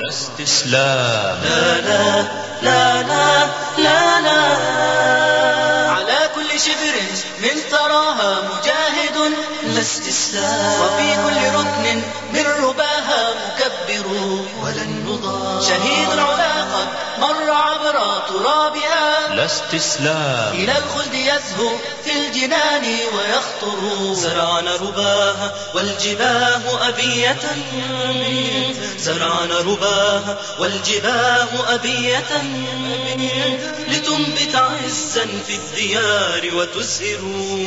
استسلام. لا لا لا لا لا لا. على كل شبر من ثراها مجاهد لا استسلام، وفي كل ركن من رباها مكبر ولن نضام. شهيد العلا قد مر عبر ترابها لا استسلام. إلى الخلد يزهو في الجنان ويخطر. زرعنا رباها والجباه أبية، زرعنا رباها والجباه أبية، لتنبت عزا في الديار وتزهر،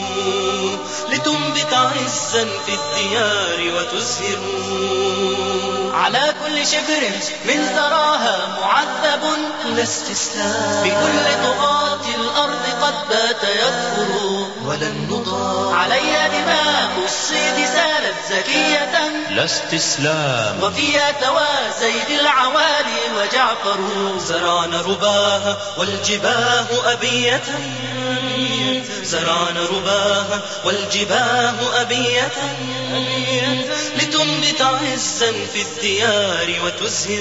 لتنبت عزا في الديار وتزهر. على كل شبر من ثراها معذب لا استسلام، بكل طغاة الأرض قد بات يكفر ولن نضام. عليها دماء الصيد سالت زكية لا استسلام، وفيها توازيد العوالي وجعفر. زرعنا رباها والجباه أبية، زرعنا رباها والجباه أبية، لتنبت عزا في الديار وتزهر،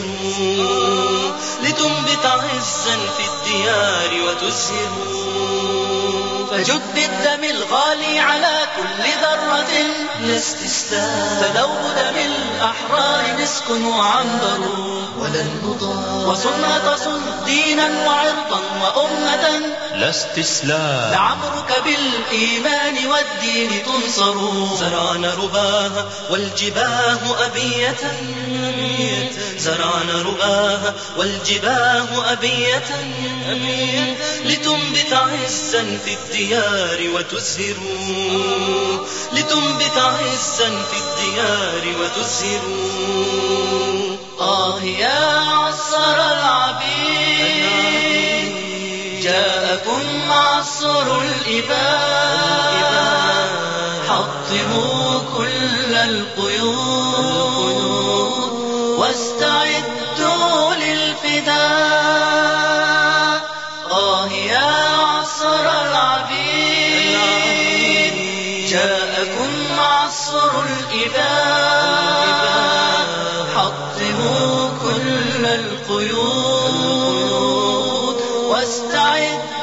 لتنبت عزا في الديار وتزهر. فجد بالدم الغالي على كل ذرة لا استسلام، فذوب دم الأحرار مسك وعنبر ولن نضام. وصن دينا وعرضا وأمة لا استسلام، لعمرك بالإيمان والدين تنصر. زرعنا رباها والجباه أبية، زرعنا رباها والجباه أبية، لتنبت عزا في الديار وتزهر، لتنبت عزا في الديار وتزهر. يا عصر العبيد، جاءكم معصر الإباء، حطموا كل القيود واستعدوا للفداء. يا عصر العبيد، جاءكم معصر الإباء، حطموا كل القيود واستعدوا